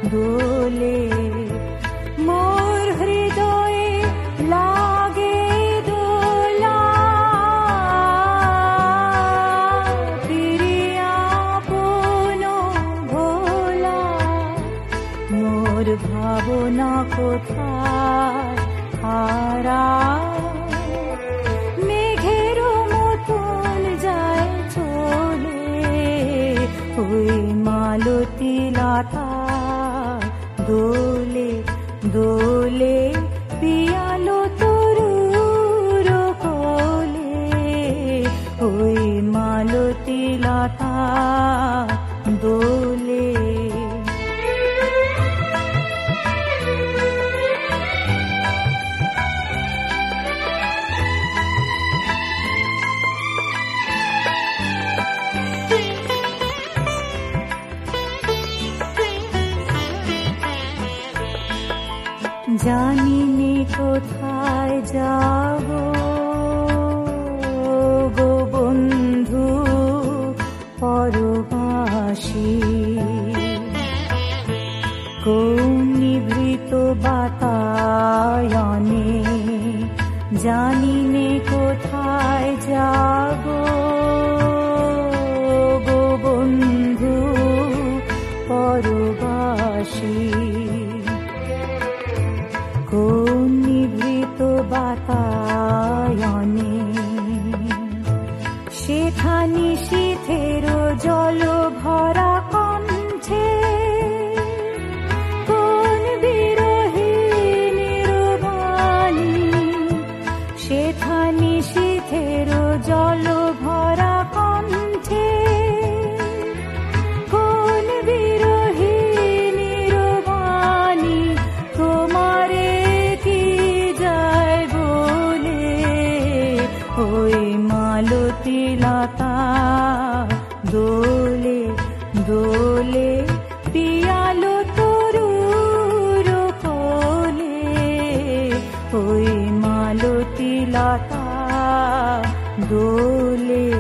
দোলে মোর হৃদয়ে লাগে দোলা ফিরিয়া পুনো ভোলা মোর ভাবনা কোথায় হারা মেঘের মতন যায় চলে ওই মালতী লতা দোলে দোলে পিয়ালো তরুর কোলে ওই মালতী লতা দোলে জানি নে কোথায় যাব গো বন্ধু পরবাসী কোন নিভৃত বাতায়নে জানি নে কোথায় যাব গো বন্ধু পরবাসী কোন নিভৃত বাতায়নে সেখানি শীতের জল ভরা কণ্ঠে কোন বিরহিণীর বাণী সেখানি শীতের জল ভরা কণ্ঠে কোন বিরহিণীর বাণী তোমারে ওই মালতী লতা দোলে দোলে পিয়ালো তরুর কোলে ওই মালতী লতা দোলে